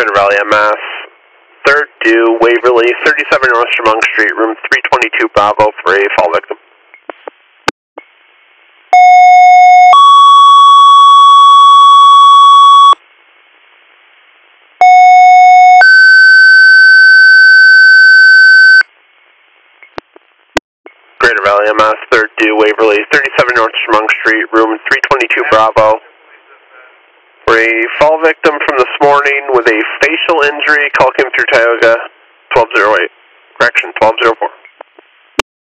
Greater Valley MS, 3rd due, Waverly, 37 North Chemung Street, room 322 Bravo for a fall victim. Greater Valley MS, 3rd due, Waverly, 37 North Chemung Street, room 322 Bravo. For a fall victim from this morning with a facial injury, call came through Tioga, 1208, correction, 1204.